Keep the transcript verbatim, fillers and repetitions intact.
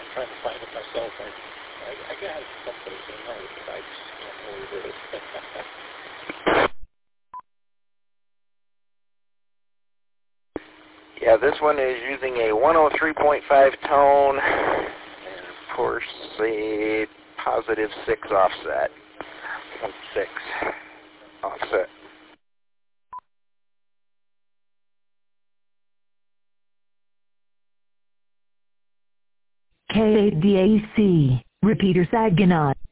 trying to find it myself. I, I, I got it someplace in there, but I just can't know where it is. Yeah, this one is using a one oh three point five tone, and of course a positive six offset. One six offset. K eight D A C, repeater Saginaw.